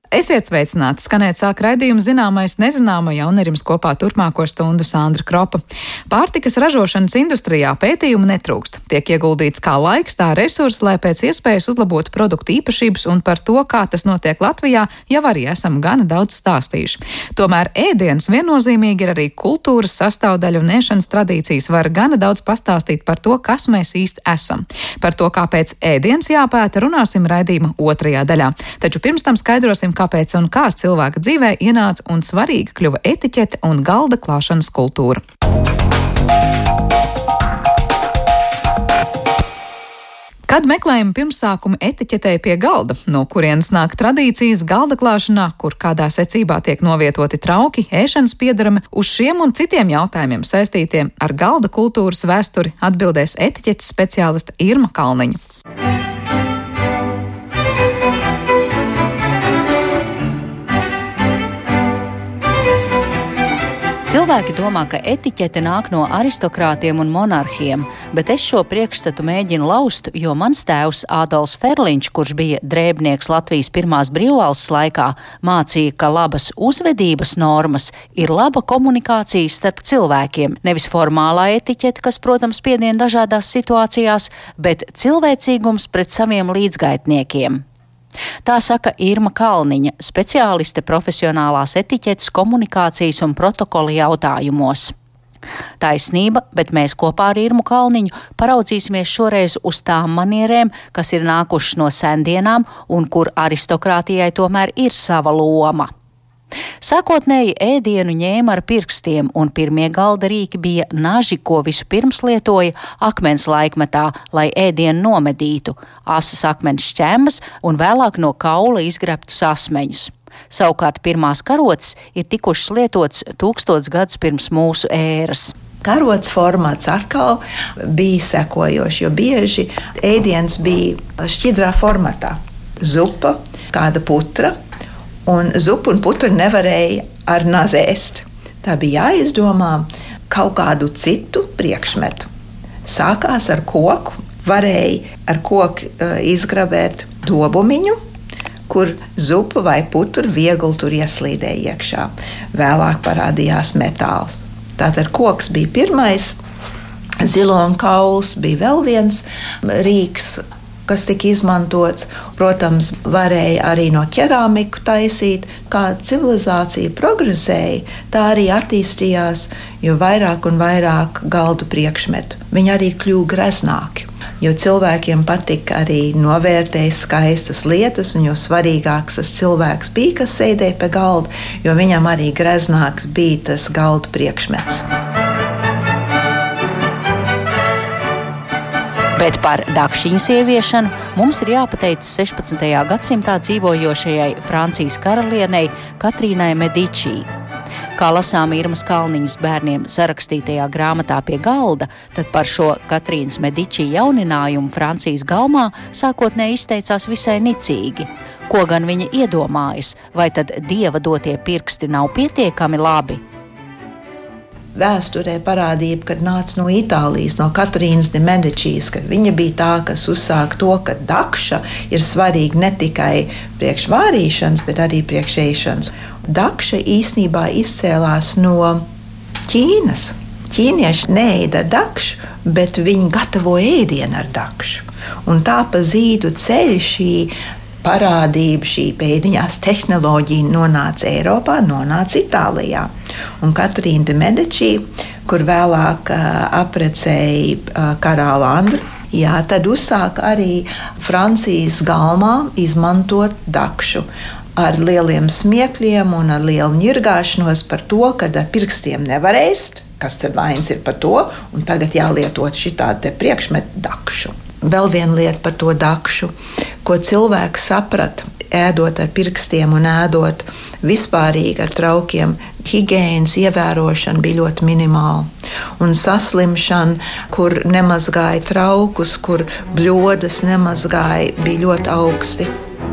Esiet sveicināti, skanēt sāk raidījumu zināmais nezināmajā un ar jums kopā turpmāko stundu Sandra Kropa. Pārtikas ražošanas industrijā pētījumu netrūkst. Tiek ieguldīts kā laiks, tā resursi, lai pēc iespējas uzlabotu produktu īpašības, un par to, kā tas notiek Latvijā, jau arī esam gana daudz stāstījuši. Tomēr ēdienas viennozīmīgi ir arī kultūras sastāvdaļa, un ēšanas tradīcijas var gana daudz pastāstīt par to, kas mēs īsti esam. Par to, kāpēc ēdienas jāpēta, runāsim raidījuma otrajā daļā. Taču pirms tam skaidrosim, kāpēc un kā cilvēka dzīvē ienāca un svarīga kļuva etiķete un galda klāšanas kultūra. Kad meklējam pirmsākumu etiķetei pie galda, no kurienes nāk tradīcijas galda klāšanā, kur kādā secībā tiek novietoti trauki, ēšanas piedarami, uz šiem un citiem jautājumiem saistītiem ar galda kultūras vēsturi atbildēs etiķetes speciāliste Irma Kalniņa. Cilvēki domā, ka etiķete nāk no aristokrātiem un monarhiem, bet es šo priekšstatu mēģinu laust, jo mans tēvs Ādolfs Ferliņš, kurš bija drēbnieks Latvijas pirmās brīvvalsts laikā, mācīja, ka labas uzvedības normas ir laba komunikācija starp cilvēkiem, nevis formālā etiķete, kas, protams, piedien dažādās situācijās, bet cilvēcīgums pret saviem līdzgaitniekiem. Tā saka Irma Kalniņa, speciāliste profesionālās etiķetes, komunikācijas un protokola jautājumos. Taisnība, bet mēs kopā ar Irmu Kalniņu paraudzīsimies šoreiz uz tām manierēm, kas ir nākušas no sendienām un kur aristokrātijai tomēr ir sava loma. Sākotnēji ēdienu ņēma ar pirkstiem, un pirmie galda rīki bija naži, ko vispirms lietoja akmens laikmetā, lai ēdienu nomedītu, asas akmens šķemmas un vēlāk no kaula izgrebtus asmeņus. Savukārt pirmās karotes ir tikušas lietotas 1000 gadus pirms mūsu ēras. Karotes formāts atkal bija sekojošs, jo bieži ēdiens bija šķidrā formatā. Zupa, kāda putra, un zupu un putru nevarēja ar nazi ēst. Tā bija jāizdomā kaut kādu citu priekšmetu. Sākās ar koku, varēja ar koku izgrabēt dobumiņu, kur zupa vai putru viegli tur ieslīdēja iekšā. Vēlāk parādījās metāls. Tātad koks bija pirmais, ziloņa kauls bija vēl viens rīks, kas tika izmantots. Protams, varēja arī no ķerāmiku taisīt. Kā civilizācija progresēja, tā arī attīstījās, jo vairāk un vairāk galdu priekšmetu. Viņi arī kļuva greznāki, jo cilvēkiem patika arī novērtēt skaistas lietas, un jo svarīgāks tas cilvēks bija, kas sēdēja pie galda, jo viņam arī greznāks bija tas galdu priekšmets. Bet par dakšiņas ieviešanu mums ir jāpateicas 16. gadsimtā dzīvojošajai Francijas karalienei Katrīnai Medičī. Kā lasām Irmas Kalniņas bērniem sarakstītajā grāmatā pie galda, tad par šo Katrīnas Medičī jauninājumu Francijas galmā sākotnēji izteicās visai nicīgi. Ko gan viņa iedomājas, vai tad dieva dotie pirksti nav pietiekami labi? Vēsturē parādība, kad nāca no Itālijas, no Katrīnas de Medičijas, kad viņa bija tā, kas uzsāka to, ka dakša ir svarīga ne tikai priekš vārīšanas, bet arī priekš ēšanas. Dakša īstenībā izcēlās no Ķīnas. Ķīnieši neēda dakšu, bet viņi gatavoja ēdienu ar dakšu. Un tā pa zīdu ceļu šī parādība, šī pēdiņās tehnoloģija nonāca Eiropā, nonāca Itālijā. Un Katrīna de Medičī, kur vēlāk aprecēja karāli Andru, tad uzsāka arī Francijas galmā izmantot dakšu ar lieliem smiekļiem un ar lielu ņirgāšanos par to, ka ar pirkstiem nevar ēst, kas tad vainas ir par to, un tagad jālietot šitādu te priekšmetu dakšu. Vēl viena lieta par to dakšu, ko cilvēks saprata, ēdot ar pirkstiem un ēdot vispārīgi ar traukiem, higiēnas ievērošana bija ļoti minimāla. Un saslimšana, kur nemazgāja traukus, kur bļodas nemazgāja, bija ļoti augsti.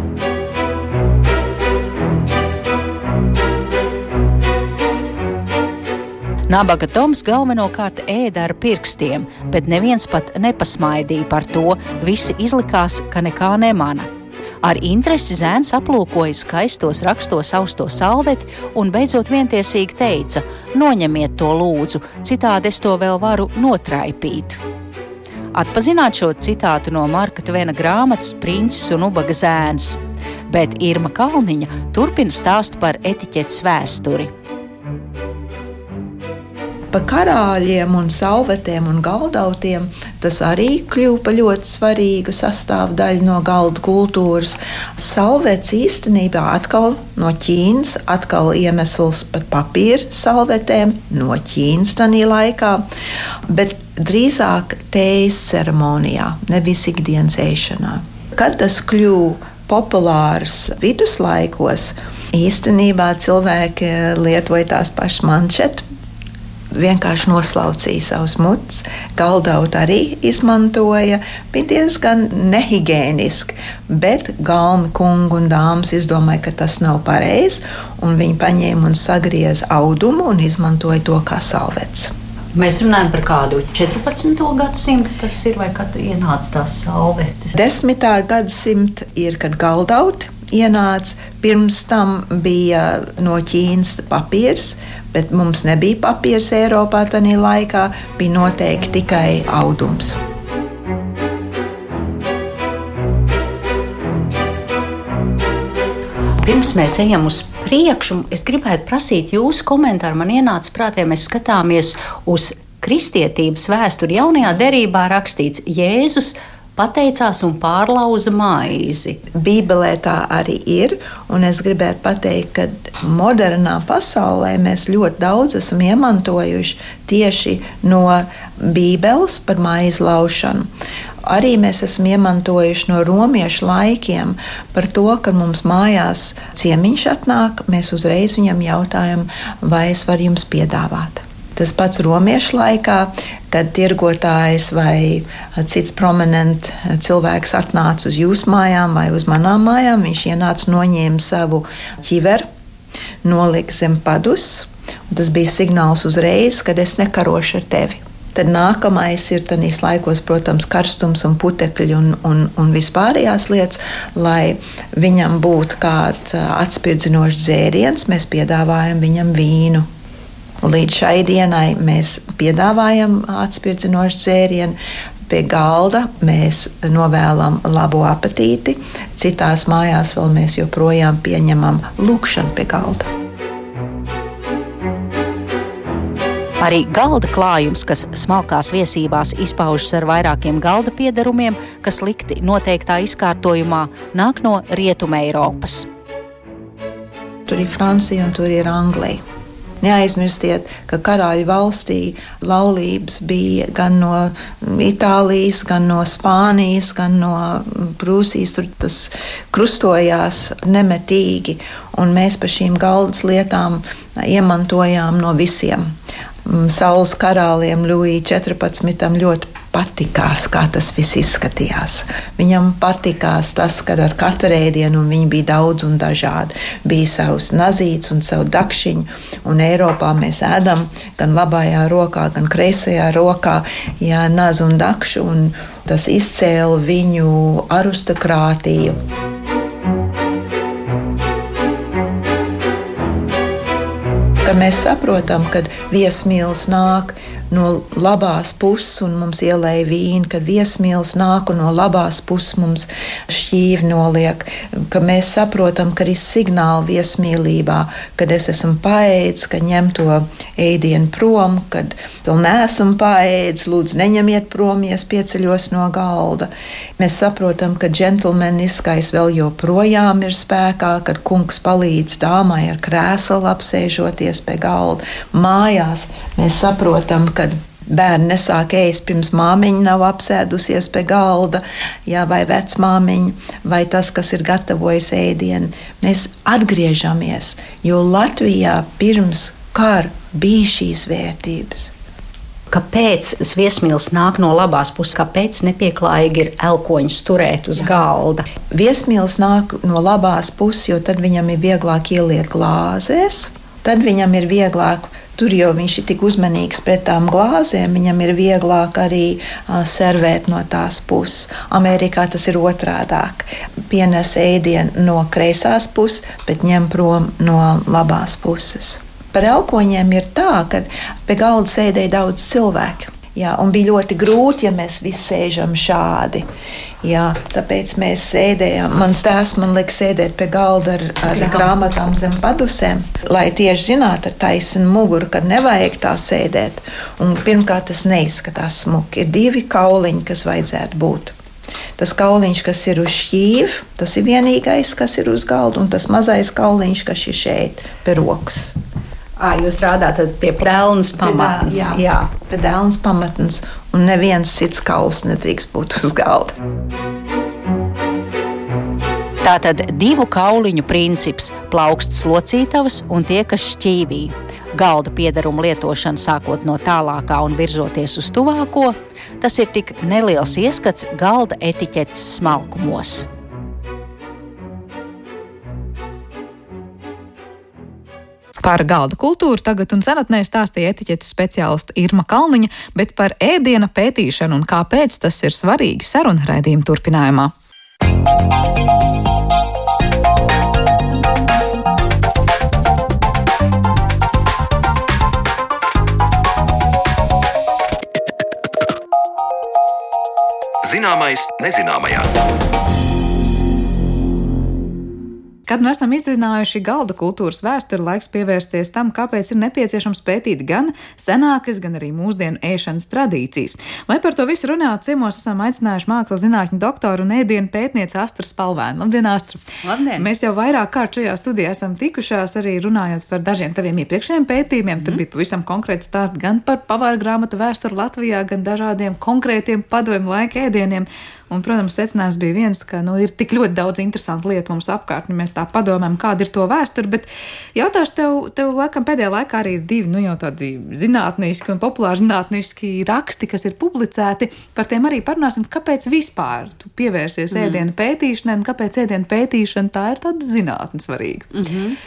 Nabaga Toms galvenokārt ēda ar pirkstiem, bet neviens pat nepasmaidīja par to, visi izlikās, ka nekā nemana. Ar interesi zēns aplūkoja skaistos rakstos austo salveti un beidzot vientiesīgi teica: noņemiet to lūdzu, citādi es to vēl varu notraipīt. Atpazināt šo citātu no Marka Tvena grāmatas Princis un ubaga zēns, bet Irma Kalniņa turpina stāstu par etiķetes vēsturi. Par karāļiem un salvetēm un galdautiem tas arī kļuva par ļoti svarīgu sastāvdaļu no galda kultūras. Salvets īstenībā atkal no Ķīnas, atkal iemesls par papīra salvetēm no Ķīnas tanī laikā, bet drīzāk tējas ceremonijā, nevis ikdienas ēšanā. Kad tas kļuva populārs viduslaikos, īstenībā cilvēki lietoja tās pašas manšetes, vienkārši noslaucīja savus mutes, galdautu arī izmantoja, bija diezgan nehigiēniski, bet galmi kungi un dāmas izdomāja, ka tas nav pareizi, un viņi paņēma un sagrieza audumu un izmantoja to kā salvets. Mēs runājam par kādu 14. gadsimtu tas ir, vai kad ienāca tās salvetes? 10. gadsimta ir, kad galdauti ienāca. Pirms tam bija no Ķīnas papīrs, bet mums nebija papīrs Eiropā tajā laikā, bija noteikti tikai audums. Pirms mēs ejam uz priekšu, es gribētu prasīt jūsu komentāru. Man ienāca prātā, mēs skatāmies uz kristietības vēsturi. Jaunajā derībā rakstīts: Jēzus pateicās un pārlauza maizi. Bībelē tā arī ir, un es gribētu pateikt, ka modernā pasaulē mēs ļoti daudz esam iemantojuši tieši no Bībeles par maizi laušanu. Arī mēs esam iemantojuši no romiešu laikiem par to, ka mums mājās ciemiņš atnāk, mēs uzreiz viņam jautājam, vai es varu jums piedāvāt. Tas pats romiešu laikā, kad tirgotājs vai cits prominents cilvēks atnāca uz jūsu mājām vai uz manām mājām, viņš ienāca, noņēma savu ķiveru, nolika zem padus, un tas bija signāls uzreiz, kad es nekarošu ar tevi. Tad nākamais ir tanīs laikos, protams, karstums un putekļi un vispārējās lietas, lai viņam būtu kāds atspirdzinošs dzēriens, mēs piedāvājam viņam vīnu. Un līdz šai dienai mēs piedāvājam atspirdzinošu dzērienu. Pie galda mēs novēlam labu apetīti, citās mājās vēl mēs joprojām pieņemam lūgšanu pie galda. Arī galda klājums, kas smalkās viesībās izpaužas ar vairākiem galda piederumiem, kas likti noteiktā izkārtojumā, nāk no Rietumē Eiropas. Tur ir Francija un tur ir Anglija. Neaizmirstiet, ka karāļu valstī laulības bija gan no Itālijas, gan no Spānijas, gan no Prūsijas. Tur tas krustojās nemetīgi, un mēs par šīm galdas lietām iemantojām no visiem. Saules karāliem Ļuijam 14. ļoti patikās, kā tas viss izskatījās. Viņam patikās tas, ka ar katru ēdienu viņi bija daudz un dažādi. Bija savs nazīts un savu dakšiņu, un Eiropā mēs ēdam gan labajā rokā, gan kreisajā rokā, nazu un dakšu, un tas izcēla viņu aristokrātiju. Ka mēs saprotam, ka viesmīlis nāk no labās puses un mums ielēja vīnu, kad viesmīlis nāk un no labās puses mums šķīvi noliek, ka mēs saprotam, ka ir signāli viesmīlībā, kad es esmu paēdis, ka ņem to ēdienu prom, kad vēl neesmu paēdis, lūdzu neņemiet prom, ja es pieceļos no galda. Mēs saprotam, ka džentlmeniskais vēl joprojām ir spēkā, kad kungs palīdz dāmai ar krēslu apsēžoties pie galda. Mājās mēs saprotam, kad bērni nesāk ēst pirms māmiņa nav apsēdusies pie galda, vai vecmāmiņa, vai tas, kas ir gatavojis ēdienu. Mēs atgriežamies, jo Latvijā pirms kara bija šīs vērtības. Kāpēc tas viesmīlis nāk no labās puses? Kāpēc nepieklājīgi ir elkoņus turēt uz galda? Viesmīlis nāk no labās puses, jo tad viņam ir vieglāk ieliet glāzēs. tad viņam ir vieglāk. Tur jau viņš ir tik uzmanīgs pret tām glāzēm, viņam ir vieglāk arī servēt no tās puses. Amerikā tas ir otrādāk. Pienes ēdienu no kreisās puses, bet ņem prom no labās puses. Par elkoņiem ir tā, ka pie galda sēdēja daudz cilvēku. Jā, un bija ļoti grūti, ja mēs visi sēžam šādi. Jā, tāpēc mēs sēdējām. Mans tēvs man liek sēdēt pie galda ar grāmatām zem padusēm, lai tieši zinātu ar taisnu muguru, kad nevajag tā sēdēt. Un pirmkārt, tas neizskatās smuki. Ir 2 kauliņi, kas vajadzētu būt. Tas kauliņš, kas ir uz šķīvi, tas ir vienīgais, kas ir uz galda, un tas mazais kauliņš, kas ir šeit pie rokas. Jūs rādāt pie pelnas pamatnes. Jā, pie pelnas pamatnes, un neviens cits kauls nedrīkst būt uz galda. Tātad 2 kauliņu princips – plaukstas locītavas un tie, kas šķīvī. Galda piedarumu lietošana sākot no tālākā un virzoties uz tuvāko, tas ir tik neliels ieskats galda etiķetes smalkumos. Par galda kultūru tagad un senatnē stāstīja etiķetes speciāliste Irma Kalniņa, bet par ēdiena pētīšanu un kāpēc tas ir svarīgi saruna raidījuma turpinājumā. Zināmais nezināmajā. Kad nu esam izzinājuši galda kultūras vēsturi, laiks pievērsties tam, kāpēc ir nepieciešams pētīt gan senākas, gan arī mūsdienu ēšanas tradīcijas. Lai par to visu runātu, ciemos esam aicinājuši mākslas zinātņu doktoru un ēdienu pētnieci Astru Spalvēnu. Labdien, Astra! Labdien! Mēs jau vairāk kārt šajā studijā esam tikušās arī runājot par dažiem taviem iepriekšējiem pētījumiem. Tur bija pavisam konkrēti stāsti gan par pavāra grāmatu vēsturi Latvijā, gan dažādiem konkrētiem padomju laika ēdieniem. Un, protams, secinājums bija viens, ka ir tik ļoti daudz interesantu lietu mums apkārt, un mēs tā padomājam, kāda ir to vēsture, bet jautāšu tev laikam pēdējā laikā arī ir 2, jau tādi zinātniski un populāri zinātniski raksti, kas ir publicēti. Par tiem arī parunāsim, kāpēc vispār tu pievērsies ēdienu pētīšanai, un kāpēc ēdienu pētīšana tā ir tāda zinātne svarīga.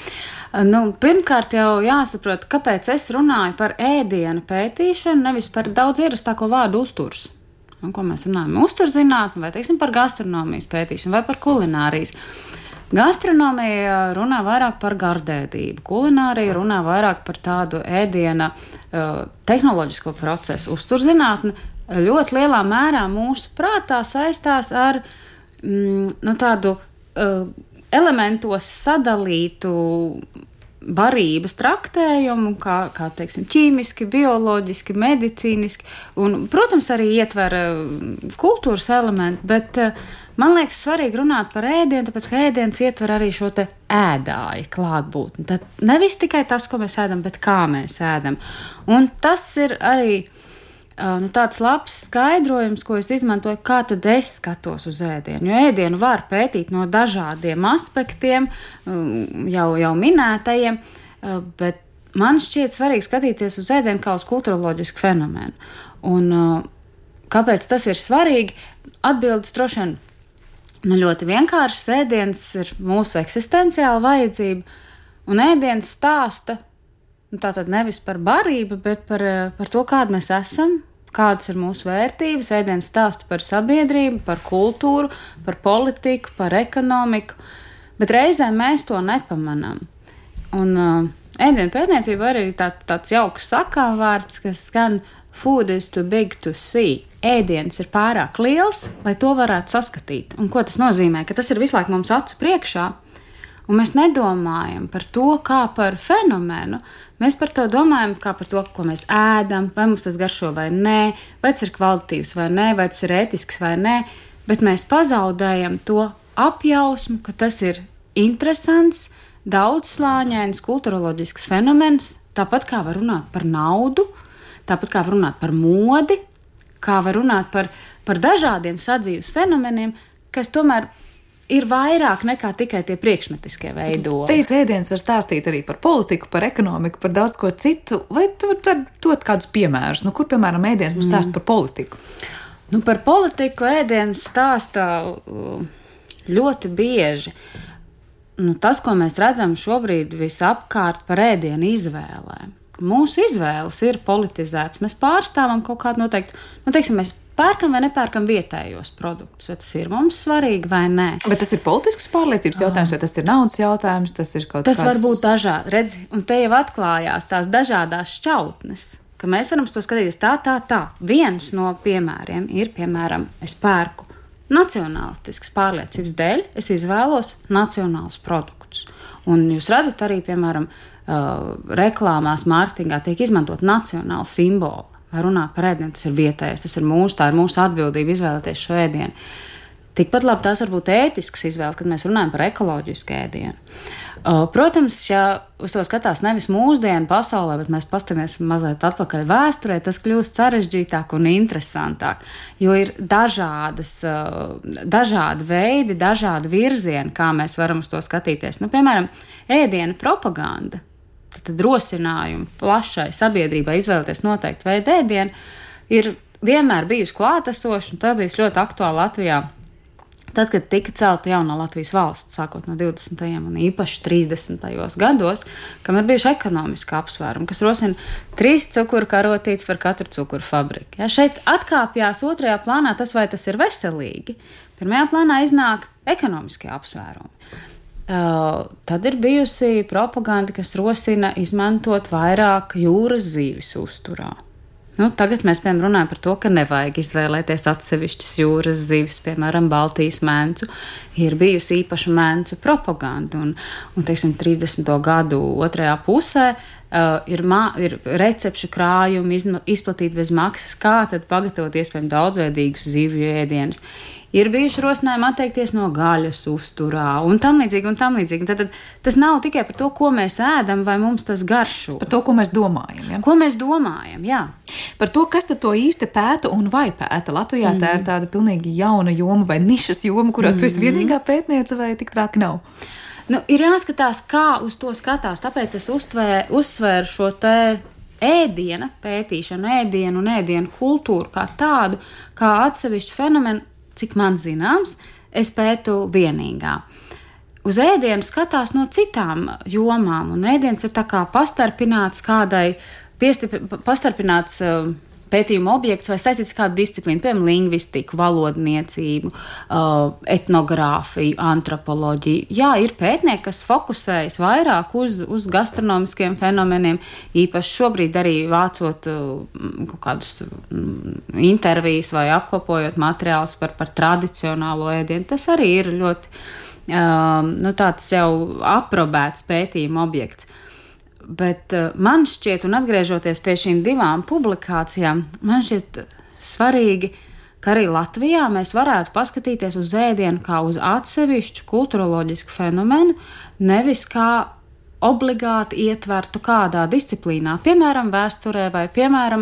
Pirmkārt jau jāsaprot, kāpēc es runāju par ēdienu pētīšanu, nevis par daudz ierastāko vārdu uzturs. Un, ko mēs runājam? Uzturzinātni vai, teiksim, par gastronomijas pētīšanu vai par kulinārijas. Gastronomija runā vairāk par gardēdību. Kulinārija runā vairāk par tādu ēdiena tehnoloģisko procesu. Uzturzinātni ļoti lielā mērā mūsu prātā saistās ar tādu elementos sadalītu barības traktējumu, kā teiksim, ķīmiski, bioloģiski, medicīniski, un, protams, arī ietver kultūras elementu, bet man liekas svarīgi runāt par ēdienu, tāpēc, ka ēdiens ietver arī šo te ēdāju klātbūtni. Tad nevis tikai tas, ko mēs ēdam, bet kā mēs ēdam. Un tas ir arī tāds labs skaidrojums, ko es izmantoju, kā tad es skatos uz ēdienu. Jo ēdienu var pētīt no dažādiem aspektiem, jau minētajiem, bet man šķiet svarīgi skatīties uz ēdienu kā uz kulturoloģisku fenomenu. Un kāpēc tas ir svarīgi? Atbildes droši vien ļoti vienkāršs. Ēdiens ir mūsu eksistenciāla vajadzība, un ēdiens stāsta tātad nevis par barību, bet par to, kāda mēs esam, kādas ir mūsu vērtības. Ēdiens stāsta par sabiedrību, par kultūru, par politiku, par ekonomiku, bet reizēm mēs to nepamanām. Un ēdienu pētniecība arī tāds jauks sakāmvārds, kas skan food is too big to see. Ēdiens ir pārāk liels, lai to varētu saskatīt. Un ko tas nozīmē? Ka tas ir visu laiku mums acu priekšā, un mēs nedomājam par to kā par fenomenu. Mēs par to domājam kā par to, ko mēs ēdam, vai mums tas garšo vai nē, vai tas ir kvalitatīvs vai nē, vai tas ir ētisks vai nē, bet mēs pazaudējam to apjausmu, ka tas ir interesants, daudzslāņains, kulturoloģisks fenomens, tāpat kā var runāt par naudu, tāpat kā var runāt par modi, kā var runāt par dažādiem sadzīves fenomeniem, kas tomēr ir vairāk nekā tikai tie priekšmetiskie veidoli. Teic, ēdiens var stāstīt arī par politiku, par ekonomiku, par daudz ko citu. Vai tu vari dot kādus piemērus? Kur, piemēram, ēdiens mums stāsta par politiku? Par politiku ēdiens stāsta ļoti bieži. tas, ko mēs redzam šobrīd visapkārt par ēdienu izvēlēm. Mūsu izvēles ir politizētas. Mēs pārstāvam kaut kādu noteiktu, teiksim, mēs pērkam vai nepērkam vietējos produktus, vai tas ir mums svarīgi vai nē. Bet tas ir politisks pārliecības jautājums, vai tas ir naudas jautājums, tas ir kaut kas... Tas var būt dažādi, redzi, un te jau atklājās tās dažādās šķautnes, ka mēs varam to skatīties tā. Viens no piemēriem ir, es pērku nacionālistiskas pārliecības dēļ, es izvēlos nacionālus produktus. Un jūs redzat arī, piemēram, reklāmās, mārketingā tiek izmantot nacionāli simboli. Vai runāt par ēdienu, tas ir vietējais, tā ir mūsu atbildība izvēlēties šo ēdienu. Tikpat labi tās var būt ētiskas izvēles, kad mēs runājam par ekoloģisku ēdienu. Protams, ja uz to skatās nevis mūsdienu pasaulē, bet mēs paskatāmies mazliet atpakaļ vēsturē, tas kļūst sarežģītāk un interesantāk, jo ir dažādi veidi, dažādi virzieni, kā mēs varam uz to skatīties. Piemēram, ēdiena propaganda. Tad rosinājumi plašai sabiedrībai izvēlēties noteiktu veidu ēdienu ir vienmēr bijusi klātesoša, un tā bijusi ļoti aktuāla Latvijā. Tad, kad tika celta jaunā Latvijas valsts, sākot no 20. un īpaši 30. gados, kam ir bijuši ekonomiski apsvērumi, kas rosina 3 cukuru karotītes par katru cukuru fabriku. Ja, šeit atkāpjās otrajā plānā tas, vai tas ir veselīgi. Pirmajā plānā iznāk ekonomiskie apsvērumi. Tad ir bijusi propaganda, kas rosina izmantot vairāk jūras zīvis uzturā. Tagad mēs, piemēram, runājam par to, ka nevajag izvēlēties atsevišķas jūras zivis, piemēram, Baltijas mencu. Ir bijusi īpaša mencu propaganda, un teiksim, 30. gadu otrajā pusē ir recepšu krājumi izplatīti bez maksas, kā tad pagatavot iespējami daudzveidīgus zivju ēdienus. Ir bijuši rosinājumi atteikties no gaļas uzturā un tam līdzīgi. Tad tas nav tikai par to, ko mēs ēdam vai mums tas garšo. Par to, ko mēs domājam. Ja? Ko mēs domājam, jā. Par to, kas tad to īsti pēta un vai pēta. Latvijā tā ir tāda pilnīgi jauna joma vai nišas joma, kurā tu esi vienīgā pētniece vai tik traki nav? Ir jāskatās, kā uz to skatās. Tāpēc es uzsvēru šo te ēdiena pētīšanu, ēdienu un ēdienu kultūru kā tādu, kā atsevišķu fenomenu. Cik man zināms, es pētu vienīgā. Uz ēdienu skatās no citām jomām, un ēdiens ir tā kā pastarpināts kādai, pastarpināts pētījuma objekts vai saistīts kādu disciplīnu, piemēram, lingvistiku, valodniecību, etnogrāfiju, antropoloģiju. Jā, ir pētnieki, kas fokusējas vairāk uz gastronomiskiem fenomeniem, īpaši šobrīd arī vācot kaut kādus intervijas vai apkopojot materiālus par tradicionālo ēdienu. Tas arī ir ļoti tāds jau aprobēts pētījuma objekts. Bet man šķiet, un atgriežoties pie šīm 2 publikācijām, man šķiet svarīgi, ka arī Latvijā mēs varētu paskatīties uz ēdienu kā uz atsevišķu kulturoloģisku fenomenu, nevis kā obligāti ietvertu kādā disciplīnā, piemēram, vēsturē vai, piemēram,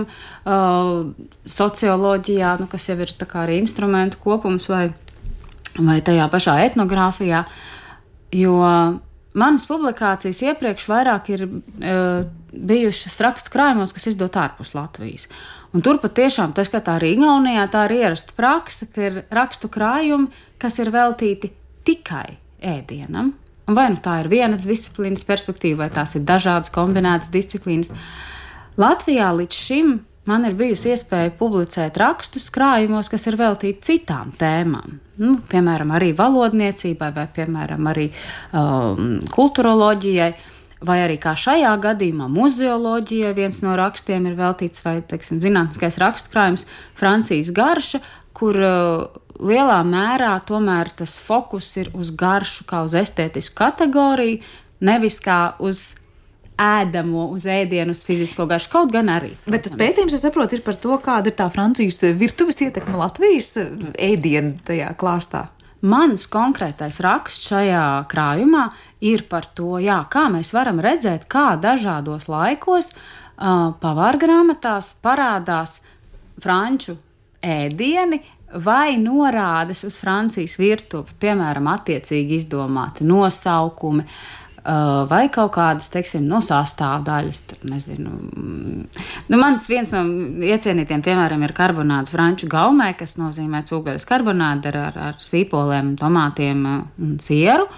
socioloģijā, kas jau ir tā kā arī instrumentu kopums vai tajā pašā etnogrāfijā, jo manas publikācijas iepriekš vairāk ir bijušas rakstu krājumos, kas izdot ārpus Latvijas. Un tur patiešām, tas, ka tā arī Igaunijā, tā ir ierasta praksa, ka ir rakstu krājumi, kas ir veltīti tikai ēdienam. Un vai tā ir vienas disciplīnas perspektīva, vai tās ir dažādas kombinētas disciplīnas. Latvijā līdz šim man ir bijusi iespēja publicēt rakstus krājumos, kas ir veltīti citām tēmām. Piemēram, arī valodniecībai, vai piemēram, arī kulturoloģijai, vai arī kā šajā gadījumā muzeoloģijai viens no rakstiem ir veltīts, vai, teiksim, zinātniskais rakstkrājums Francijas garša, kur lielā mērā tomēr tas fokus ir uz garšu kā uz estētisku kategoriju, nevis kā uz ēdamo, uz ēdienu, uz fizisko garšu, kaut gan arī. Bet tas pētījums, es saprotu, ir par to, kāda ir tā Francijas virtuves ietekme Latvijas ēdienu tajā klāstā. Mans konkrētais raksts šajā krājumā ir par to, kā mēs varam redzēt, kā dažādos laikos pavārgrāmatās parādās franču ēdieni vai norādes uz Francijas virtuvi, piemēram, attiecīgi izdomāti nosaukumi, vai kaut kādas, teiksim, sastāvdaļas, nezinu. Mans viens no iecienītiem, piemēram, ir karbonāde franču gaumē, kas nozīmē cūgaļas karbonāde ar sīpoliem, tomātiem un sieru.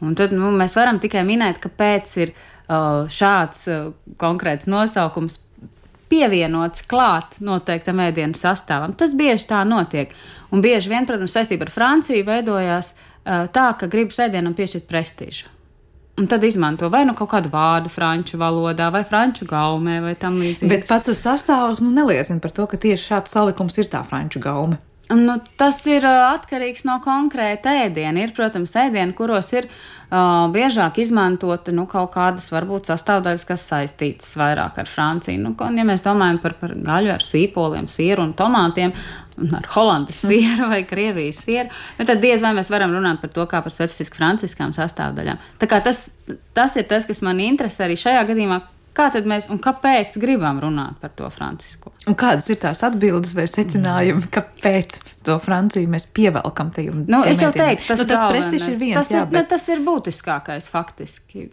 Un tad mēs varam tikai minēt, kāpēc ir šāds konkrēts nosaukums pievienots klāt noteiktam ēdienu sastāvam. Tas bieži tā notiek. Un bieži vien, protams, saistībā ar Franciju veidojās tā, ka gribas ēdienam piešķirt prestīžu. Un tad izmanto vai kaut kādu vārdu franču valodā, vai franču gaumē, vai tam līdzīgi. Bet pats tas sastāvs neliecina par to, ka tieši šāds salikums ir tā franču gaume. Tas ir atkarīgs no konkrēta ēdiena. Ir, protams, ēdieni, kuros ir biežāk izmantota kaut kādas varbūt sastāvdaļas, kas saistītas vairāk ar Franciju. Ja mēs domājam par gaļu ar sīpoliem, sieru un tomātiem, ar Holandas sieru vai Krievijas sieru, tad diez vai mēs varam runāt par to kā par specifiski franciskām sastāvdaļām. Tā kā tas ir tas, kas man interesē arī šajā gadījumā, kā tad mēs un kāpēc gribam runāt par to francisko. Un kādas ir tās atbildes vai secinājumi, kāpēc to Franciju mēs pievelkam tajam? Es jau teiktu, tas prestižs ir viens, tas ir būtiskākais faktiski.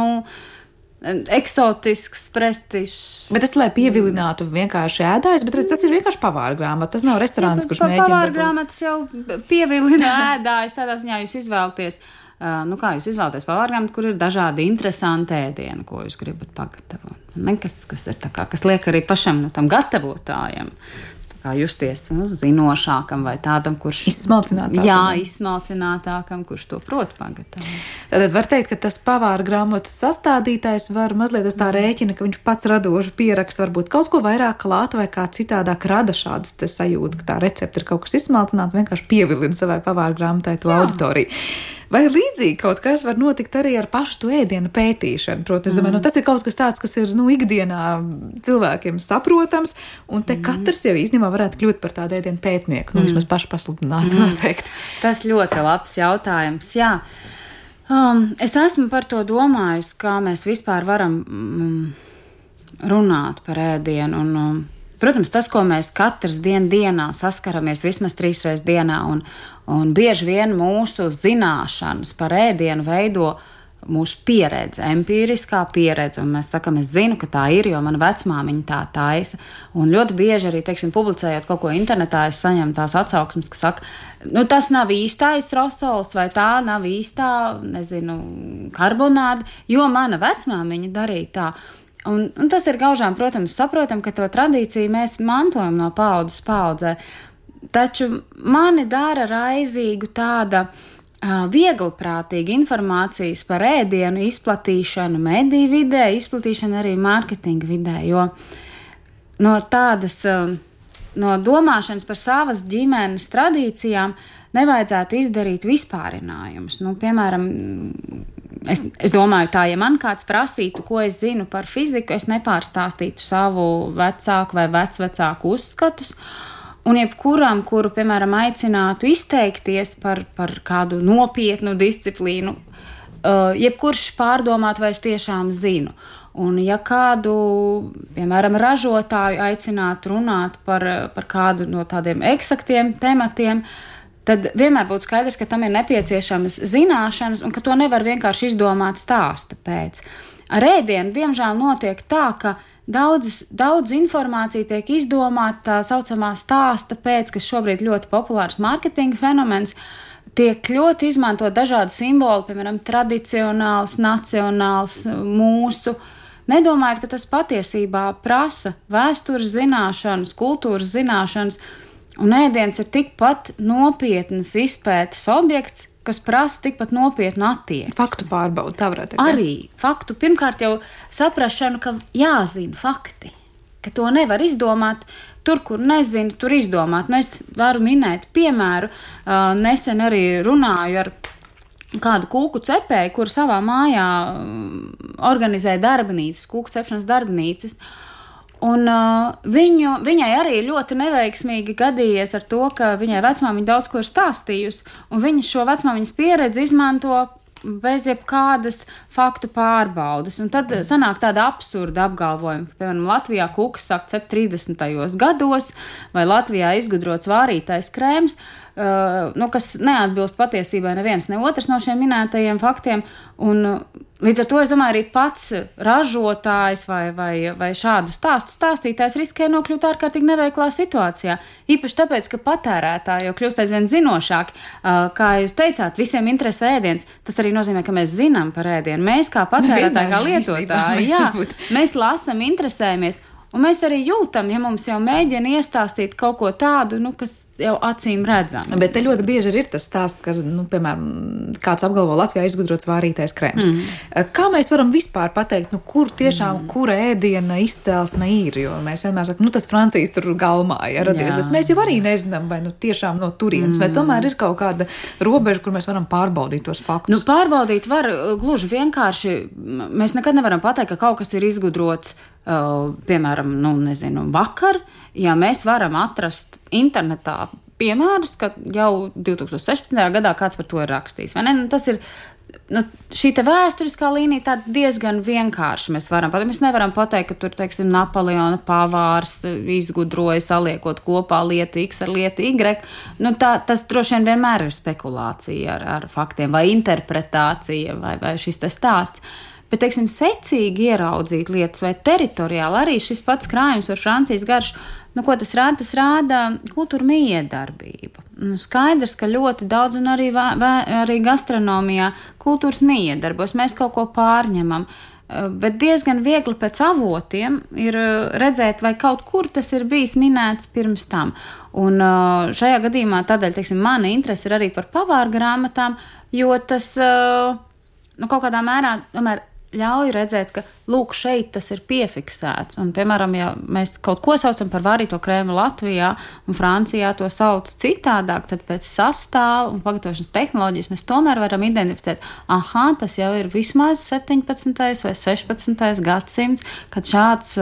Eksotisks prestižs. Bet tas, lai pievilinātu vienkārši ēdājs, bet tas ir vienkārši pavāra grāmata. Tas nav restorāns, kurš mēģina. Pavāra grāmatas jau pievilina ēdājs, tādā ziņā jūs izvēlaties. Kā jūs izvēlaties pavāra grāmatu, kur ir dažādi interesanti ēdieni, ko jūs gribat pagatavot. Kas ir tā kā, kas liek arī pašam tam gatavotājam kā justies zinošākam vai tādam, kurš izsmalcinātākam. Jā, izsmalcinātākam, kurš to prot pagatavot. Tad var teikt, ka tas pavāra grāmatas sastādītājs var mazliet uz tā rēķina, ka viņš pats radoši pieraksta varbūt kaut ko vairāk klāt vai kā citādāk rada šādas sajūta, ka tā recepte ir kaut kas izsmalcināts, vienkārši pievilina savai pavāra grāmatai to auditoriju. Vai līdzīgi kaut kas var notikt arī ar pašu to ēdienu pētīšanu? Proti, es domāju, tas ir kaut kas tāds, kas ir ikdienā cilvēkiem saprotams, un te katrs jau īstenībā varētu kļūt par tādu ēdienu pētnieku, vismaz pašpasludināts noteikti. Tas ļoti labs jautājums, jā. Es esmu par to domājusi, kā mēs vispār varam runāt par ēdienu, un protams, tas, ko mēs katrs dienā saskaramies vismaz 3 reizes dienā, un bieži vien mūsu zināšanas par ēdienu veido mūsu pieredze, empiriskā pieredze, un mēs sakam, es zinu, ka tā ir, jo mana vecmāmiņa tā taisa, un ļoti bieži arī, publicējot kaut ko internetā, es saņemu tās atsauksmes, kas saka, tas nav īstais rosols, vai tā nav īstā, karbonāde, jo mana vecmāmiņa darīja tā. Un tas ir gaužām, protams, saprotam, ka to tradīciju mēs mantojam no paudzes paudzē, taču mani dara raizīgu tāda viegliprātīga informācijas par ēdienu izplatīšanu mediju vidē, izplatīšanu arī mārketinga vidē, jo no domāšanas par savas ģimenes tradīcijām nevajadzētu izdarīt vispārinājumus. Piemēram, es domāju tā, ja man kāds prasītu, ko es zinu par fiziku, es nepārstāstītu savu vecāku vai vecvecāku uzskatus, un jebkuram, kuru, piemēram, aicinātu izteikties par kādu nopietnu disciplīnu, jebkurš pārdomāt, vai es tiešām zinu. Un ja kādu, piemēram, ražotāju aicinātu runāt par kādu no tādiem eksaktiem tematiem, tad vienmēr būtu skaidrs, ka tam ir nepieciešamas zināšanas un ka to nevar vienkārši izdomāt stāsta pēc. Ar ēdienu, diemžēl, notiek tā, ka daudz informācija tiek izdomāta tā saucamā stāsta pēc, kas šobrīd ļoti populārs mārketinga fenomens, tiek ļoti izmantot dažādi simboli, piemēram, tradicionāls, nacionāls, mūsu. Nedomājot, ka tas patiesībā prasa vēstures zināšanas, kultūras zināšanas, un ēdiens ir tikpat nopietnas izpētes objekts, kas prasa tikpat nopietnu attieksmi. Faktu pārbaudu, tā varētu teikt. Arī faktu, pirmkārt jau saprašanu, ka jāzina fakti, ka to nevar izdomāt, tur, kur nezinu, tur izdomāt. Es varu minēt piemēru, nesen arī runāju ar kādu kūku cepēju, kur savā mājā organizēja darbnīcas, kūku cepšanas darbnīcas. Un viņai arī ļoti neveiksmīgi gadījies ar to, ka viņai vecmāmiņa daudz ko ir stāstījusi, un viņa šo vecmāmiņas pieredzi izmanto bez jebkādas faktu pārbaudas. Un tad sanāk tāda absurda apgalvojuma, ka, piemēram, Latvijā kūkas sāk cept 30. gados, vai Latvijā izgudrots vārītais krēms. kas neatbilst patiesībai neviens, ne otrs no šiem minētajiem faktiem. Un līdz ar to, es domāju, arī pats ražotājs vai šādu stāstu stāstītājs riskē nokļūt ārkārtīgi neveiklā situācijā. Īpaši tāpēc, ka patērētāji jau kļūst aizvien zinošāki. Kā jūs teicāt, visiem interesē ēdiens. Tas arī nozīmē, ka mēs zinām par ēdienu. Mēs kā patērētāji, kā lietotāji, mēs lasam, interesējamies. Un mēs arī jūtam, ja mums jau mēģina iestāstīt kaut ko tādu, kas jau acīm redzam. Bet te ļoti bieži ir tas stāsts, ka, piemēram, kāds apgalvo Latvijā izgudrots vārītais krēms. Kā mēs varam vispār pateikt, kur tiešām, kura ēdiena izcelsme ir? Jo mēs vienmēr sakam, tas Francijas tur galmā ieradies, bet mēs jau arī nezinām, vai tiešām no turienes, vai tomēr ir kaut kāda robeža, kur mēs varam pārbaudīt tos faktus. Pārbaudīt var gluži vienkārši. Mēs nekad nevaram pateikt, ka kaut kas ir izgudrots piemēram, vakar, ja mēs varam atrast internetā piemērus, ka jau 2016. gadā kāds par to ir rakstījis. Vai ne? Tas ir šī te vēsturiskā līnija tāda diezgan vienkārši. Mēs nevaram pateikt, ka tur, teiksim, Napoleona pavārs izgudroja saliekot kopā lietu X ar lietu Y. Tas droši vien vienmēr ir spekulācija ar faktiem vai interpretācija vai šis te stāsts. Bet, teiksim, secīgi ieraudzīt lietas vai teritoriāli arī šis pats krājums ar Francijas garšu, ko tas rāda? Tas rāda kultūra miedarbību. Skaidrs, ka ļoti daudz un arī gastronomijā kultūras miedarbos. Mēs kaut ko pārņemam, bet diezgan viegli pēc avotiem ir redzēt, vai kaut kur tas ir bijis minēts pirms tam. Un šajā gadījumā tādēļ, teiksim, mana interese ir arī par pavāru grāmatām, jo tas kaut kādā mērā tomēr ļauj redzēt, ka, lūk, šeit tas ir piefiksēts. Un, piemēram, ja mēs kaut ko saucam par vārīto krēmu Latvijā un Francijā to sauc citādāk, tad pēc sastāva un pagatavošanas tehnoloģijas mēs tomēr varam identificēt, tas jau ir vismaz 17. vai 16. gadsimts, kad šāds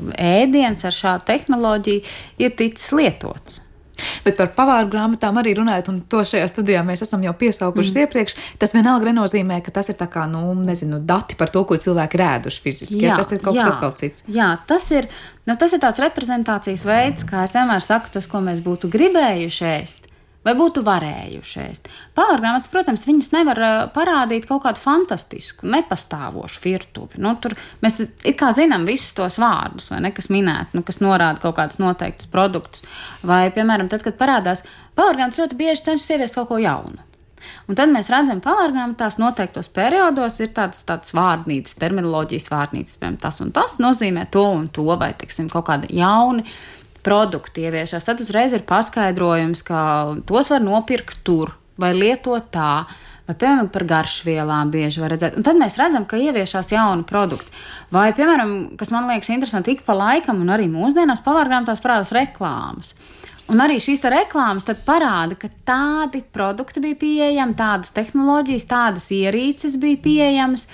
ēdiens ar šādu tehnoloģiju ir ticis lietots. Bet par pavāru grāmatām arī runājot, un to šajā studijā mēs esam jau piesaukušas iepriekš, tas vienalga nenozīmē, ka tas ir tā kā, dati par to, ko cilvēki ir ēduši fiziski. Jā, tas ir kaut kas atkal cits. Jā, tas ir tāds reprezentācijas veids, kā es vienmēr saku, tas, ko mēs būtu gribējuši ēst. Vai būtu varējuši ēst. Pavārgrāmatas, protams, viņas nevar parādīt kaut kādu fantastisku, nepastāvošu virtuvi. Tur mēs it kā zinām visus tos vārdus, vai ne, kas minēti, kas norāda kaut kādus noteiktus produktus. Vai, piemēram, tad, kad parādās, pavārgrāmatas ļoti bieži cenšas ieviest kaut ko jaunu. Un tad mēs redzam, pavārgrāmatās noteiktos periodos ir tāds vārdnīcas, terminoloģijas vārdnīcas, piemēram, tas un tas nozīmē to un to, vai, teiksim, kaut kāda jauni produkti ieviešās. Tad uzreiz ir paskaidrojums, ka tos var nopirkt tur vai lietot tā, vai, piemēram, par garšvielām bieži var redzēt. Un tad mēs redzam, ka ieviešās jauni produkti. Vai, piemēram, kas man liekas interesanti, ik pa laikam un arī mūsdienās pavārgrāmatās parādās reklāmas. Un arī šīs reklāmas tad parāda, ka tādi produkti bija pieejami, tādas tehnoloģijas, tādas ierīces bija pieejamas.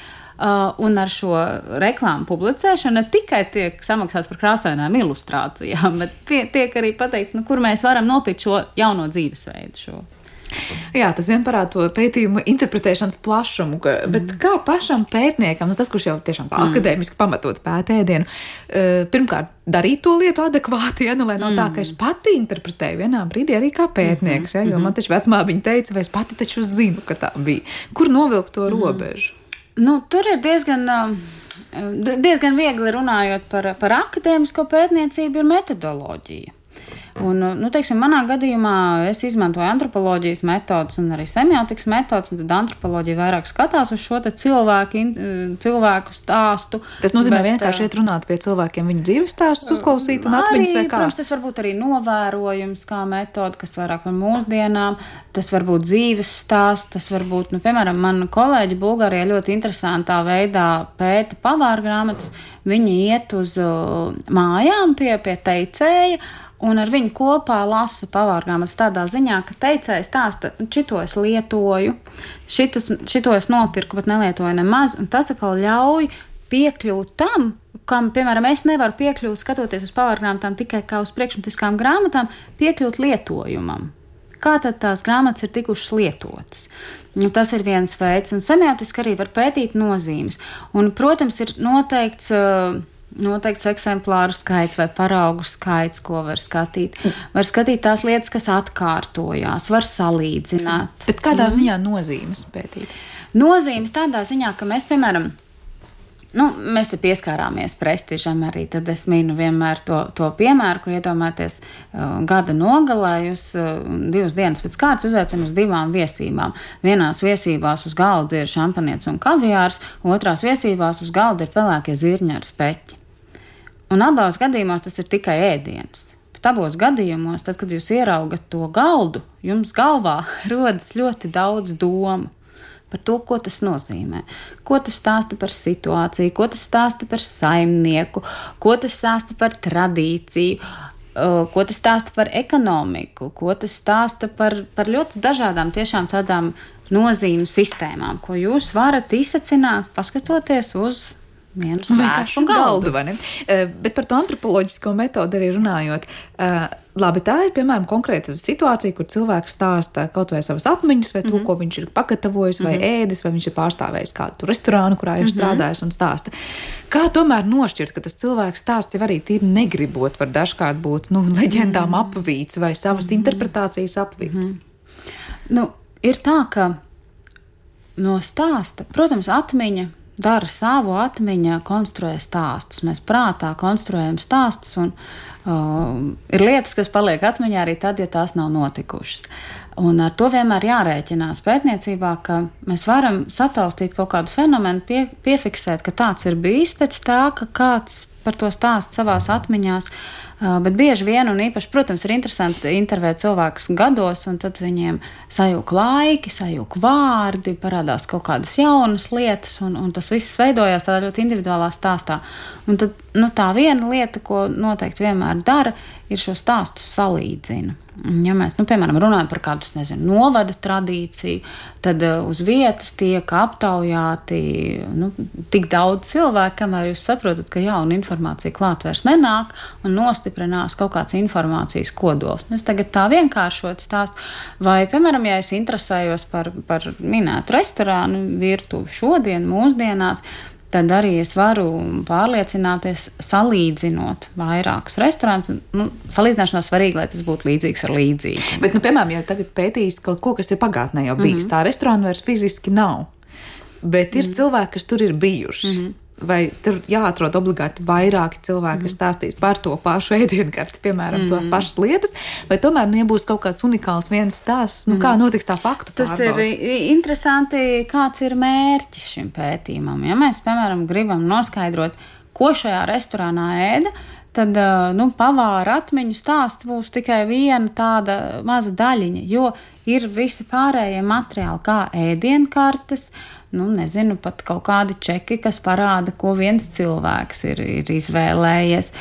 Un ar šo reklāmu publicēšanu ne tikai tiek samaksāts par krāsainām ilustrācijām, bet tiek arī pateikts, kur mēs varam nopirkt šo jauno dzīvesveidu. Jā, tas vien parāda to pētījumu interpretēšanas plašumu, bet kā pašam pētniekam, tas, kurš jau tiešām akadēmiski pamatot pēta ēdienu, pirmkārt darīt to lietu adekvāti, lai nav tā, ka es pati interpretēju vienā brīdī arī kā pētnieks, jo man taču vecmāmiņa teica, vai es pati taču zinu, ka tā bija. Kur novilkt to robežu? Tur ir diezgan viegli runājot par akadēmisko pētniecību, ir metodoloģija. Un, teiksim, manā gadījumā es izmantoju antropoloģijas metodus un arī semiotikas metodus, un tad antropoloģija vairāk skatās uz šo te cilvēku stāstu. Tas nozīmē vienkārši iet runāt pie cilvēkiem, viņu dzīves stāstus uzklausīt un atmiņas vai kā? Protams, tas var būt arī novērojums kā metoda, kas vairāk par mūsdienām, tas var būt dzīves stāsts, tas var būt, piemēram, man kolēģi Bulgārijā ļoti interesantā veidā pēta pavārgrāmatas, viņi iet uz mājām pie teicēja, un ar viņu kopā lasa pavārgrāmatas tādā ziņā, ka teicējs stāsta, šito es lietoju, šito es nopirku, bet nelietoju nemaz, un tas atkal ļauj piekļūt tam, kam, piemēram, es nevaru piekļūt, skatoties uz pavārgrāmatām tikai kā uz priekšmetiskām grāmatām, piekļūt lietojumam. Kā tad tās grāmatas ir tikušas lietotas? Tas ir viens veids, un semiotiski arī var pētīt nozīmes. Un, protams, ir noteikts noteikts eksemplāru skaits vai paraugu skaits, ko var skatīt. Var skatīt tās lietas, kas atkārtojās, var salīdzināt. Bet kādā ziņā nozīmes pētīt? Nozīmes tādā ziņā, ka mēs, piemēram, mēs te pieskārāmies prestižam arī, tad es minu vienmēr to piemēru, ko iedomāties gada nogalē, jūs 2 dienas pēc kārtas uzaicināt uz 2 viesībām. Vienās viesībās uz galda ir šampanietis un kaviārs, otrās viesībās uz galda ir pelēkie zirņi ar speķi. Un abās gadījumos tas ir tikai ēdiens. Bet abos gadījumos, tad, kad jūs ieraugat to galdu, jums galvā rodas ļoti daudz domu par to, ko tas nozīmē, ko tas stāsta par situāciju, ko tas stāsta par saimnieku, ko tas stāsta par tradīciju, ko tas stāsta par ekonomiku, ko tas stāsta par ļoti dažādām tiešām tādām nozīmju sistēmām, ko jūs varat izsacināt, paskatoties uz vienu svētku galdu. Vai ne? Bet par to antropoloģisko metodu arī runājot. Labi, tā ir, piemēram, konkrēta situācija, kur cilvēks stāsta kaut vai savas atmiņas, vai to, ko viņš ir pagatavojis, vai ēdis, vai viņš ir pārstāvējis kādu restorānu, kurā ir strādājis un stāsta. Kā tomēr nošķirt, ka tas cilvēks stāsts jau arī tīri negribot var dažkārt būt, leģendām apvīts vai savas interpretācijas apvīts? Ir tā, ka no stāsta, protams, atmiņa dara savu, atmiņa konstruē stāstus. Mēs prātā konstruējam stāstus, un ir lietas, kas paliek atmiņā arī tad, ja tās nav notikušas. Un ar to vienmēr jārēķinās pētniecībā, ka mēs varam sataustīt kaut kādu fenomenu, piefiksēt, ka tāds ir bijis pēc tā, ka kāds par to stāst savās atmiņās, bet bieži vien, un īpaši, protams, ir interesanti intervēt cilvēkus gados, un tad viņiem sajūg laiki, sajūg vārdi, parādās kaut kādas jaunas lietas, un tas viss veidojās tādā ļoti individuālā stāstā. Un tad, tā viena lieta, ko noteikti vienmēr dara, ir šo stāstu salīdzina. Ja mēs, piemēram, runājam par kādu, novada tradīciju, tad uz vietas tiek aptaujāti tik daudz cilvēku, kamēr jūs saprotat, ka jauna informācija klāt vairs nenāk un nostiprinās kaut kāds informācijas kodols. Es tagad tā vienkāršot stāstu. Vai, piemēram, ja es interesējos par minētu restorānu virtuvi šodien, mūsdienās, tad arī es varu pārliecināties, salīdzinot vairākus restorānus. Salīdzināšanā svarīgi, lai tas būtu līdzīgs ar līdzīgu. Bet, piemēram, ja tagad pētīs kaut ko, kas ir pagātnē jau bijis, tā restorāna vairs fiziski nav, bet ir cilvēki, kas tur ir bijuši. Vai tur jāatrod obligāti vairāki cilvēki, kas stāstīs par to pašu ēdienkarti, piemēram, tās pašas lietas, vai tomēr nebūs kaut kāds unikāls viens stāsts, kā notiks tā faktu pārbaude? Tas ir interesanti, kāds ir mērķis šim pētījumam. Ja mēs, piemēram, gribam noskaidrot, ko šajā restorānā ēda, tad pavāra atmiņu stāsts būs tikai viena tāda maza daļiņa, jo ir visi pārējie materiāli, kā ēdienkartes, pat kaut kādi čeki, kas parāda, ko viens cilvēks ir izvēlējies,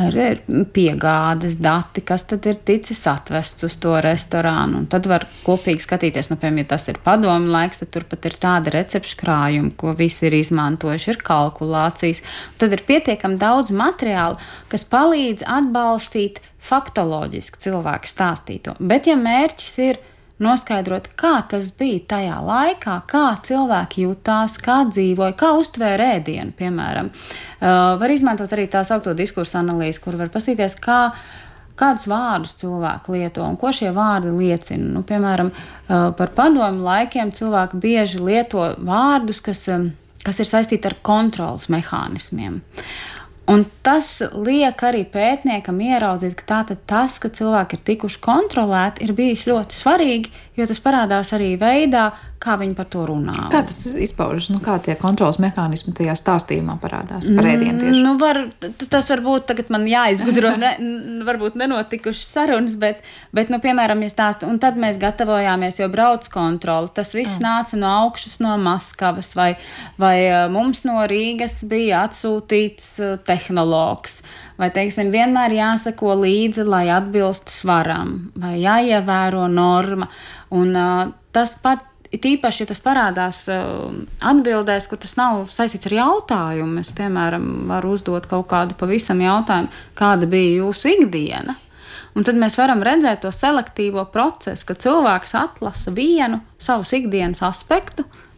piegādes dati, kas tad ir ticis atvests uz to restorānu. Un tad var kopīgi skatīties, piemēram, ja tas ir padomu laiks, tad turpat ir tāda recepšu krājuma, ko visi ir izmantojuši, ir kalkulācijas. Tad ir pietiekami daudz materiālu, kas palīdz atbalstīt faktoloģiski cilvēku stāstīto. Bet ja mērķis ir noskaidrot, kā tas bija tajā laikā, kā cilvēki jutās, kā dzīvoja, kā uztvēra ēdienu, piemēram. Var izmantot arī tā saukto diskursu analīzi, kur var paskatīties, kādus vārdus cilvēki lieto un ko šie vārdi liecina. Piemēram, par padomu laikiem cilvēki bieži lieto vārdus, kas ir saistīti ar kontrolas mehānismiem. Un tas liek arī pētniekam ieraudzīt, ka tātad tas, ka cilvēki ir tikuši kontrolēti, ir bijis ļoti svarīgi, jo tas parādās arī veidā, kā viņi par to runā. Kā tas izpaužas? Kā tie kontrolas mehānismi tajā stāstījumā parādās par ēdienu tieši? Tas varbūt tagad man jāizgudro, varbūt nenotikušas sarunas, bet piemēram, ja stāsta, un tad mēs gatavojāmies, jo brauc kontroli, tas viss nāca no augšas, no Maskavas, vai mums no Rīgas bija atsūtīts tehnologs, vai, vienmēr jāsako līdzi, lai atbilst svaram, vai jāievēro norma, un tas pat tīpaši, ja tas parādās atbildēs, kur tas nav saistīts ar jautājumu. Es, piemēram, varu uzdot kaut kādu pavisam jautājumu, kāda bija jūsu ikdiena. Un tad mēs varam redzēt to selektīvo procesu, ka cilvēks atlasa vienu savus ikdienas aspektu,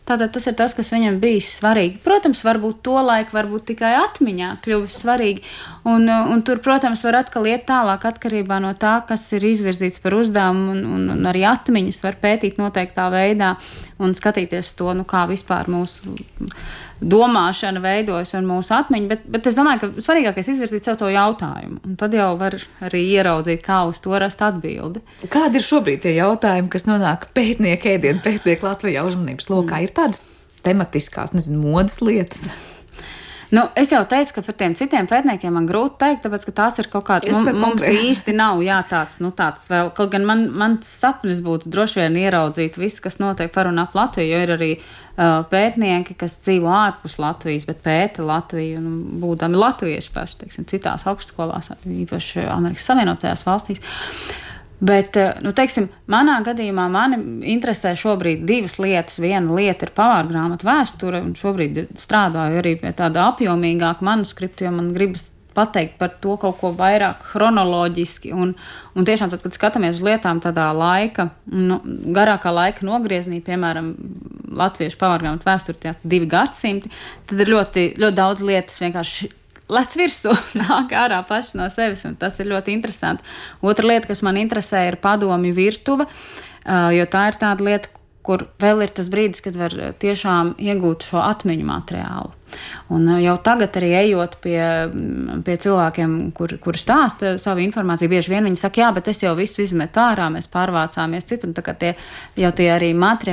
Tātad tas ir tas, kas viņam bijis svarīgi. Protams, varbūt to laiku, varbūt tikai atmiņā kļuvis svarīgi. Un tur, protams, var atkal iet tālāk atkarībā no tā, kas ir izvirzīts par uzdevumu, un arī atmiņas var pētīt noteiktā veidā un skatīties to, kā vispār mūsu domāšana veidojas un mūsu atmiņa. Bet es domāju, ka svarīgākais izvirzīt sev to jautājumu. Un tad jau var arī ieraudzīt, kā uz to rast atbildi. Kādi ir šobrīd tie jautājumi, kas nonāk pētnieku Latvijā uzmanības lokā? Ir tādas tematiskās, modas lietas? Es jau teicu, ka par tiem citiem pētniekiem man grūti teikt, tāpēc, ka tās ir kaut kāds, mums īsti nav, tāds vēl, kaut gan man sapnis būtu droši vien ieraudzīt visu, kas notiek par un ap Latviju, jo ir arī pētnieki, kas dzīvo ārpus Latvijas, bet pēta Latviju, un būdami latvieši paši, teiksim, citās augstskolās, īpaši Amerikas Savienotajās valstīs. Bet, manā gadījumā mani interesē šobrīd divas lietas. Viena lieta ir pavārgrāmatu vēsture, un šobrīd strādāju arī pie tāda apjomīgāka manuskripta, jo man gribas pateikt par to kaut ko vairāk chronoloģiski, un tiešām tad, kad skatāmies uz lietām tādā garākā laika nogrieznī, piemēram, latviešu pavārgrāmatu vēsture, tie 2 gadsimti, tad ir ļoti, ļoti daudz lietas vienkārši lec virsū, nāk ārā paši no sevis, un tas ir ļoti interesanti. Otra lieta, kas man interesē, ir padomju virtuve, jo tā ir tāda lieta, kur vēl ir tas brīdis, kad var tiešām iegūt šo atmiņu materiālu. Un jau tagad arī ejot pie cilvēkiem, kuri stāsta savu informāciju, bieži vien viņi saka, jā, bet es jau visu izmetu ārā, mēs pārvācāmies citur, un tā kā tie arī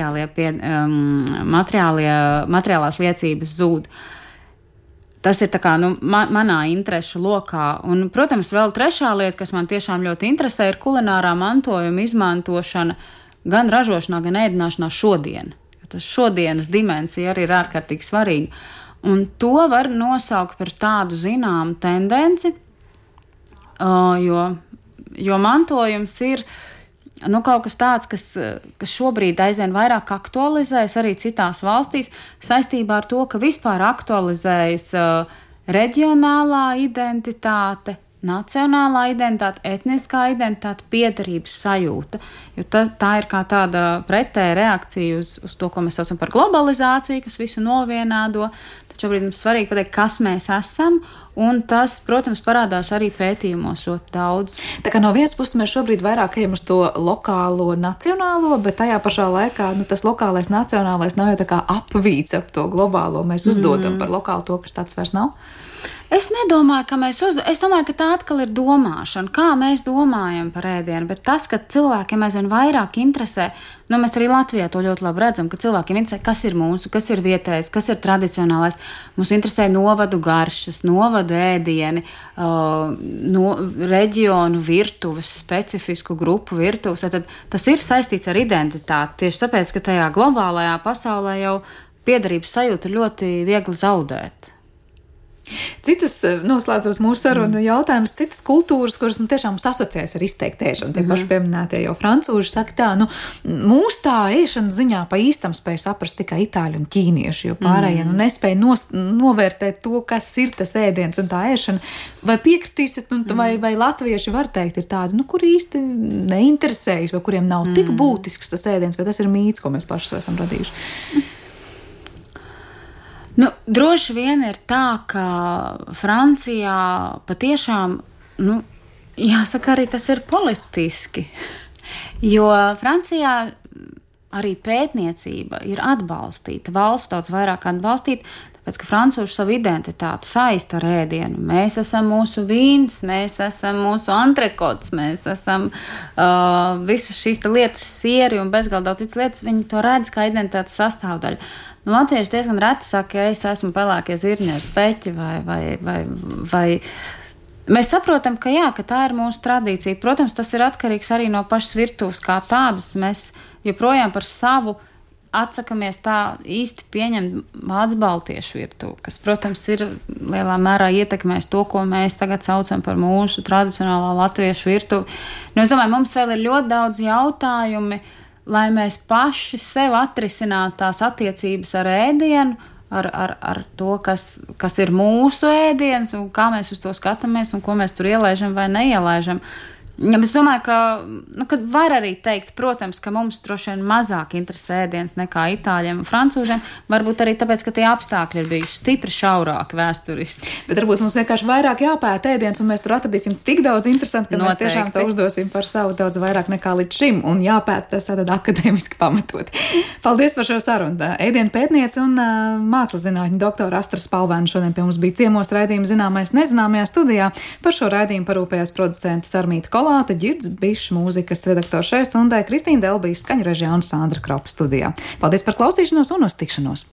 materiālās liecības zūd. Tas ir tā kā, manā interešu lokā. Un, protams, vēl trešā lieta, kas man tiešām ļoti interesē, ir kulinārā mantojuma izmantošana gan ražošanā, gan ēdināšanā šodien. Jo tas šodienas dimensija arī ir ārkārtīgi svarīga. Un to var nosaukt par tādu zināmu tendenci, jo mantojums ir kaut kas tāds, kas šobrīd aizvien vairāk aktualizējas arī citās valstīs saistībā ar to, ka vispār aktualizējas reģionālā identitāte, nacionālā identitāte, etniskā identitāte, piederības sajūta. Jo tā ir kā tāda pretēja reakcija uz to, ko mēs saucam par globalizāciju, kas visu novienādo. Tad šobrīd mums svarīgi pateikt, kas mēs esam, un tas, protams, parādās arī pētījumos ļoti daudz. Tā kā no vienas puses mēs šobrīd vairāk ejam uz to lokālo, nacionālo, bet tajā pašā laikā tas lokālais, nacionālais nav jau tā kā apvīts ar to globālo. Mēs uzdodam par lokālu to, kas tāds vairs nav. Es nedomāju, ka es domāju, ka tā atkal ir domāšana, kā mēs domājam par ēdienu, bet tas, ka cilvēkiem aizvien vairāk interesē, mēs arī Latvijā to ļoti labi redzam, ka cilvēkiem interesē, kas ir mūsu, kas ir vietējais, kas ir tradicionālais. Mums interesē novadu garšas, novadu ēdieni, reģionu virtuves, specifisku grupu virtuves. Tad tas ir saistīts ar identitāti, tieši tāpēc, ka tajā globālajā pasaulē jau piederības sajūta ir ļoti viegli zaudēt. Citas, noslēdzot mūsu sarunu jautājumus, citas kultūras, kuras tiešām asociējas ar izteiktu ēšanu. Tie paši pieminētie jau francūži saka tā, mūs tā ēšana ziņā pa īstam spēj saprast tikai itāļi un ķīnieši, jo pārējie nespēja novērtēt to, kas ir tas ēdiens un tā ēšana. Vai piekritīsiet, vai latvieši var teikt ir tādi, kur īsti neinteresējas, vai kuriem nav tik būtisks tas ēdiens, vai tas ir mīts, ko mēs paši esam radījuši? Droši vien ir tā, ka Francijā patiešām, jāsaka, arī tas ir politiski, jo Francijā arī pētniecība ir atbalstīta, valsts daudz vairāk atbalstīta, tāpēc, ka francūši savu identitāti saista ar ēdienu. Mēs esam mūsu vīns, mēs esam mūsu antrekots, mēs esam visas šīs lietas, sieri un bezgalīgi daudz citas lietas, viņi to redz kā identitātes sastāvdaļu. Latvieši diezgan reti saka, ja es esmu pelēkie zirņi ar speķi vai mēs saprotam, ka tā ir mūsu tradīcija. Protams, tas ir atkarīgs arī no pašas virtuves kā tādas. Mēs joprojām par savu atsakamies tā īsti pieņemt vācu baltiešu virtuvi, kas, protams, ir lielā mērā ietekmēs to, ko mēs tagad saucam par mūsu tradicionālā latviešu virtuvi. Es domāju, mums vēl ir ļoti daudz jautājumi, lai mēs paši sev atrisinātu tās attiecības ar ēdienu, ar to, kas ir mūsu ēdiens un kā mēs uz to skatāmies un ko mēs tur ielaižam vai neielaižam. Ja, es domāju, ka var arī teikt, protams, ka mums droši vien mazāk interesē ēdiens nekā itāļiem un francūžiem, varbūt arī tāpēc, ka tie apstākļi ir bijuši stipri šaurāki vēsturiski. Bet varbūt mums vienkārši vairāk jāpēta ēdiens, un mēs tur atradīsim tik daudz interesantu, ka mēs tiešām to uzdosim par savu daudz vairāk nekā līdz šim, un jāpēta tas tātad akadēmiski pamatot. Paldies par šo sarunu. Ēdienu pētniece un mākslas zinātņu doktora Astra Spalvēna šodien pie mums bija ciemos raidījuma Zināmais nezināmajā studijā. Par šo raidījumu parūpējās producente Sarmīta Kolāte, Ģirds Bišs, mūzikas redaktors šai stundai, Kristīna Delbīs, skaņu režijā un Sandra Kropa studijā. Paldies par klausīšanos un uz tikšanos!